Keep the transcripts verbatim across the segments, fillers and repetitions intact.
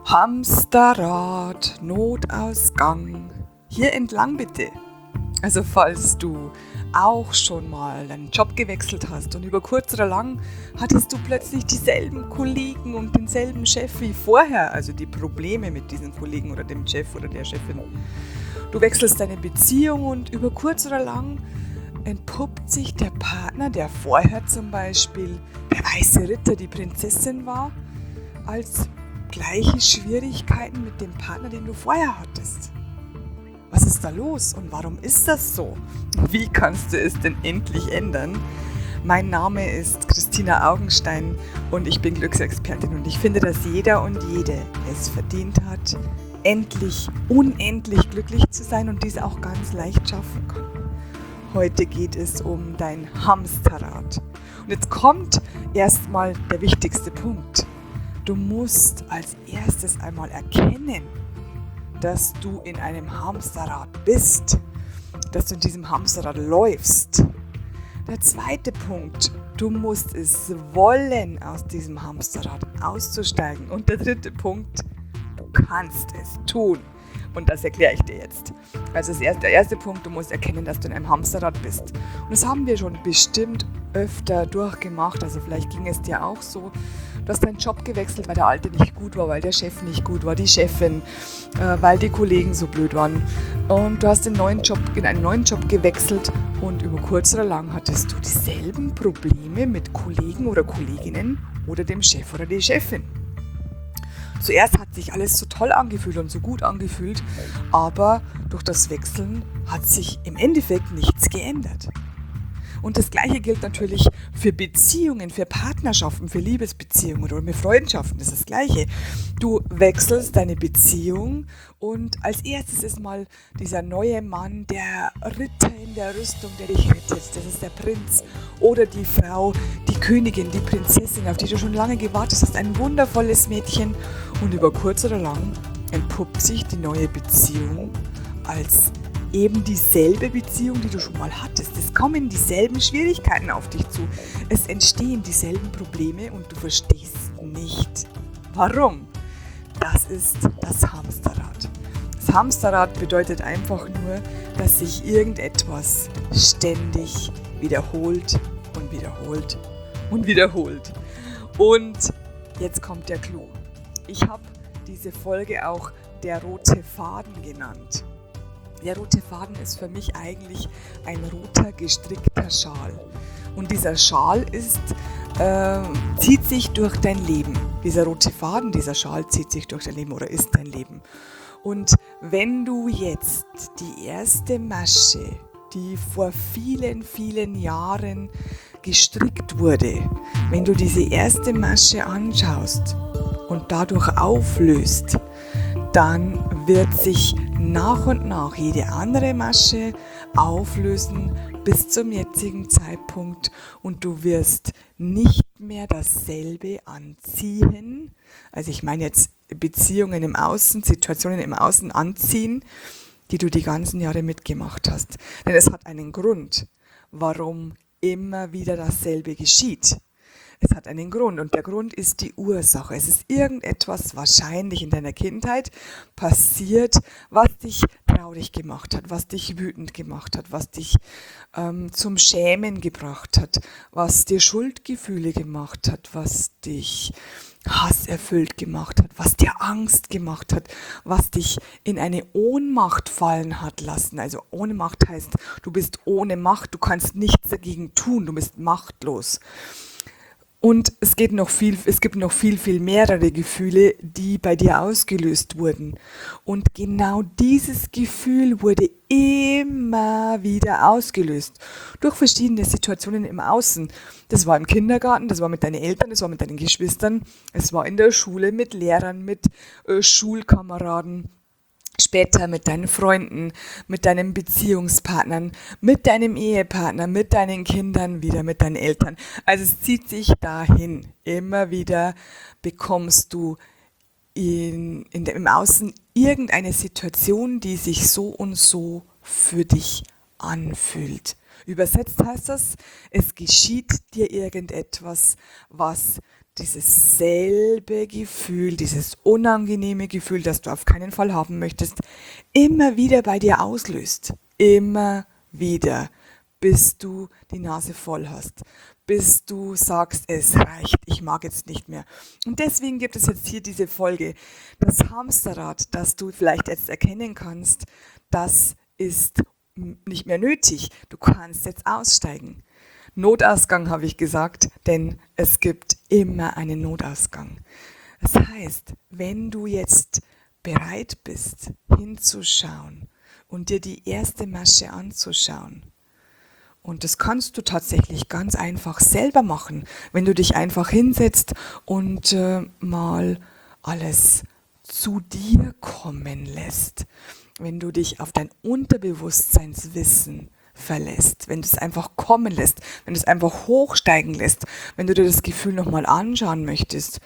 Hamsterrad, Notausgang. Hier entlang bitte. Also falls du auch schon mal deinen Job gewechselt hast und über kurz oder lang hattest du plötzlich dieselben Kollegen und denselben Chef wie vorher, also die Probleme mit diesen Kollegen oder dem Chef oder der Chefin. Du wechselst deine Beziehung und über kurz oder lang entpuppt sich der Partner, der vorher zum Beispiel der weiße Ritter, die Prinzessin war, als gleiche Schwierigkeiten mit dem Partner, den du vorher hattest. Was ist da los und warum ist das so? Wie kannst du es denn endlich ändern? Mein Name ist Christina Augenstein und ich bin Glücksexpertin und ich finde, dass jeder und jede es verdient hat, endlich, unendlich glücklich zu sein und dies auch ganz leicht schaffen kann. Heute geht es um dein Hamsterrad. Und jetzt kommt erstmal der wichtigste Punkt. Du musst als erstes einmal erkennen, dass du in einem Hamsterrad bist, dass du in diesem Hamsterrad läufst. Der zweite Punkt, du musst es wollen, aus diesem Hamsterrad auszusteigen. Und der dritte Punkt, du kannst es tun. Und das erkläre ich dir jetzt. Also das erste, der erste Punkt, du musst erkennen, dass du in einem Hamsterrad bist. Und das haben wir schon bestimmt öfter durchgemacht. Also vielleicht ging es dir auch so. Du hast deinen Job gewechselt, weil der alte nicht gut war, weil der Chef nicht gut war, die Chefin, äh, weil die Kollegen so blöd waren. Und du hast den neuen Job, in einen neuen Job gewechselt und über kurz oder lang hattest du dieselben Probleme mit Kollegen oder Kolleginnen oder dem Chef oder der Chefin. Zuerst hat sich alles so toll angefühlt und so gut angefühlt, aber durch das Wechseln hat sich im Endeffekt nichts geändert. Und das Gleiche gilt natürlich für Beziehungen, für Partnerschaften, für Liebesbeziehungen oder mit Freundschaften. Das ist das Gleiche. Du wechselst deine Beziehung und als erstes ist mal dieser neue Mann, der Ritter in der Rüstung, der dich rettet. Das ist der Prinz oder die Frau, die Königin, die Prinzessin, auf die du schon lange gewartet hast. Ein wundervolles Mädchen. Und über kurz oder lang entpuppt sich die neue Beziehung als eben dieselbe Beziehung, die du schon mal hattest. Es kommen dieselben Schwierigkeiten auf dich zu. Es entstehen dieselben Probleme und du verstehst nicht, warum. Das ist das Hamsterrad. Das Hamsterrad bedeutet einfach nur, dass sich irgendetwas ständig wiederholt und wiederholt und wiederholt. Und jetzt kommt der Clou. Ich habe diese Folge auch der rote Faden genannt. Der rote Faden ist für mich eigentlich ein roter gestrickter Schal. Und dieser Schal ist, äh, zieht sich durch dein Leben. Dieser rote Faden, dieser Schal zieht sich durch dein Leben oder ist dein Leben. Und wenn du jetzt die erste Masche, die vor vielen, vielen Jahren gestrickt wurde, wenn du diese erste Masche anschaust und dadurch auflöst, dann wird sich nach und nach jede andere Masche auflösen bis zum jetzigen Zeitpunkt und du wirst nicht mehr dasselbe anziehen. Also ich meine jetzt Beziehungen im Außen, Situationen im Außen anziehen, die du die ganzen Jahre mitgemacht hast. Denn es hat einen Grund, warum immer wieder dasselbe geschieht. Es hat einen Grund und der Grund ist die Ursache. Es ist irgendetwas wahrscheinlich in deiner Kindheit passiert, was dich traurig gemacht hat, was dich wütend gemacht hat, was dich ähm, zum Schämen gebracht hat, was dir Schuldgefühle gemacht hat, was dich hasserfüllt gemacht hat, was dir Angst gemacht hat, was dich in eine Ohnmacht fallen hat lassen. Also Ohnmacht heißt, du bist ohne Macht, du kannst nichts dagegen tun, du bist machtlos. Und es geht noch viel, es gibt noch viel, viel mehrere Gefühle, die bei dir ausgelöst wurden. Und genau dieses Gefühl wurde immer wieder ausgelöst. Durch verschiedene Situationen im Außen. Das war im Kindergarten, das war mit deinen Eltern, das war mit deinen Geschwistern, es war in der Schule mit Lehrern, mit äh, Schulkameraden. Später mit deinen Freunden, mit deinen Beziehungspartnern, mit deinem Ehepartner, mit deinen Kindern, wieder mit deinen Eltern. Also es zieht sich dahin. Immer wieder bekommst du in, in dem, im Außen irgendeine Situation, die sich so und so für dich anfühlt. Übersetzt heißt das, es geschieht dir irgendetwas, was dieses selbe Gefühl, dieses unangenehme Gefühl, das du auf keinen Fall haben möchtest, immer wieder bei dir auslöst. Immer wieder, bis du die Nase voll hast, bis du sagst, es reicht, ich mag jetzt nicht mehr. Und deswegen gibt es jetzt hier diese Folge. Das Hamsterrad, das du vielleicht jetzt erkennen kannst, das ist nicht mehr nötig. Du kannst jetzt aussteigen. Notausgang habe ich gesagt, denn es gibt immer einen Notausgang. Das heißt, wenn du jetzt bereit bist, hinzuschauen und dir die erste Masche anzuschauen, und das kannst du tatsächlich ganz einfach selber machen, wenn du dich einfach hinsetzt und äh, mal alles zu dir kommen lässt, wenn du dich auf dein Unterbewusstseinswissen verlässt, wenn du es einfach kommen lässt, wenn du es einfach hochsteigen lässt, wenn du dir das Gefühl nochmal anschauen möchtest.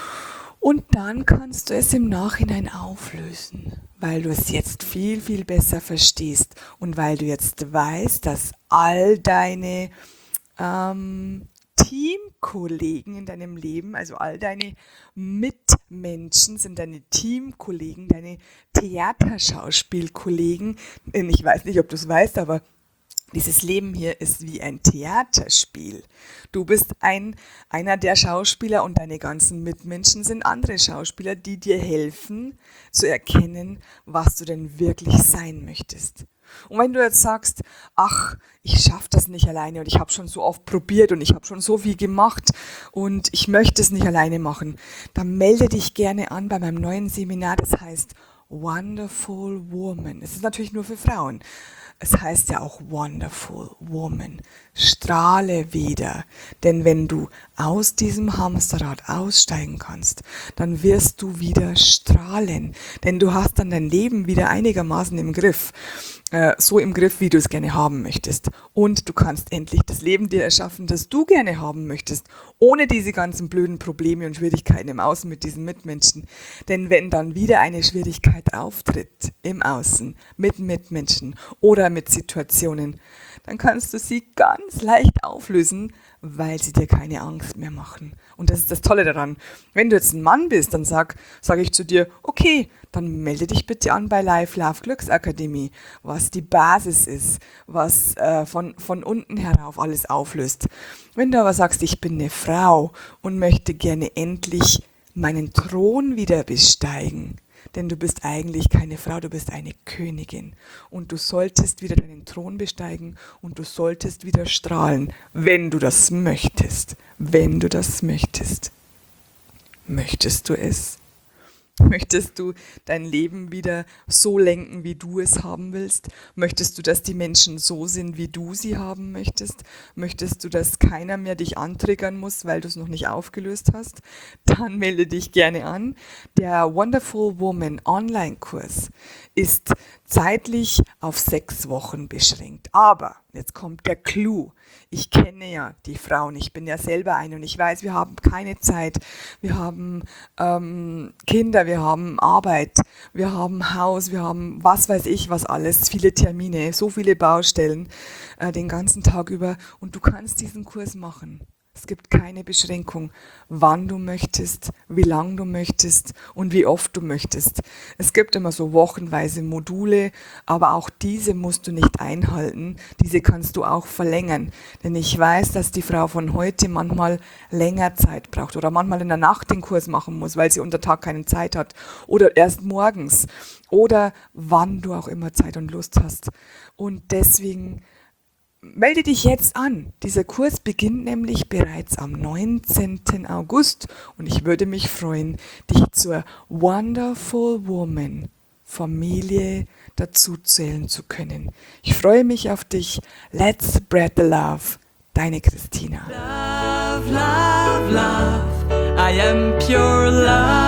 Und dann kannst du es im Nachhinein auflösen, weil du es jetzt viel, viel besser verstehst und weil du jetzt weißt, dass all deine ähm, Teamkollegen in deinem Leben, also all deine Mitmenschen sind deine Teamkollegen, deine Theaterschauspielkollegen. Ich weiß nicht, ob du es weißt, aber dieses Leben hier ist wie ein Theaterspiel. Du bist ein, einer der Schauspieler und deine ganzen Mitmenschen sind andere Schauspieler, die dir helfen zu erkennen, was du denn wirklich sein möchtest. Und wenn du jetzt sagst, ach, ich schaffe das nicht alleine und ich habe schon so oft probiert und ich habe schon so viel gemacht und ich möchte es nicht alleine machen, dann melde dich gerne an bei meinem neuen Seminar, das heißt Wonderful Woman. Es ist natürlich nur für Frauen. Es heißt ja auch Wonderful Woman. Strahle wieder. Denn wenn du aus diesem Hamsterrad aussteigen kannst, dann wirst du wieder strahlen. Denn du hast dann dein Leben wieder einigermaßen im Griff. Äh, so im Griff, wie du es gerne haben möchtest. Und du kannst endlich das Leben dir erschaffen, das du gerne haben möchtest. Ohne diese ganzen blöden Probleme und Schwierigkeiten im Außen mit diesen Mitmenschen. Denn wenn dann wieder eine Schwierigkeit auftritt im Außen mit Mitmenschen oder mit Situationen, dann kannst du sie ganz leicht auflösen, weil sie dir keine Angst mehr machen. Und das ist das Tolle daran. Wenn du jetzt ein Mann bist, dann sag, sage ich zu dir, okay, dann melde dich bitte an bei Life Love Glücksakademie, was die Basis ist, was äh, von, von unten herauf alles auflöst. Wenn du aber sagst, ich bin eine Frau und möchte gerne endlich meinen Thron wieder besteigen, denn du bist eigentlich keine Frau, du bist eine Königin. Und du solltest wieder deinen Thron besteigen und du solltest wieder strahlen, wenn du das möchtest. Wenn du das möchtest. Möchtest du es? Möchtest du dein Leben wieder so lenken, wie du es haben willst? Möchtest du, dass die Menschen so sind, wie du sie haben möchtest? Möchtest du, dass keiner mehr dich antriggern muss, weil du es noch nicht aufgelöst hast? Dann melde dich gerne an. Der Wonderful Woman Online-Kurs ist zeitlich auf sechs Wochen beschränkt. Aber, jetzt kommt der Clou. Ich kenne ja die Frauen, ich bin ja selber eine und ich weiß, wir haben keine Zeit, wir haben ähm, Kinder, wir haben Arbeit, wir haben Haus, wir haben was weiß ich was alles, viele Termine, so viele Baustellen äh, den ganzen Tag über und du kannst diesen Kurs machen. Es gibt keine Beschränkung, wann du möchtest, wie lang du möchtest und wie oft du möchtest. Es gibt immer so wochenweise Module, aber auch diese musst du nicht einhalten. Diese kannst du auch verlängern. Denn ich weiß, dass die Frau von heute manchmal länger Zeit braucht oder manchmal in der Nacht den Kurs machen muss, weil sie unter Tag keine Zeit hat oder erst morgens oder wann du auch immer Zeit und Lust hast. Und deswegen melde dich jetzt an. Dieser Kurs beginnt nämlich bereits am neunzehnten August und ich würde mich freuen, dich zur Wonderful Woman Familie dazu zählen zu können. Ich freue mich auf dich. Let's spread the love. Deine Christina. Love, love, love. I am pure love.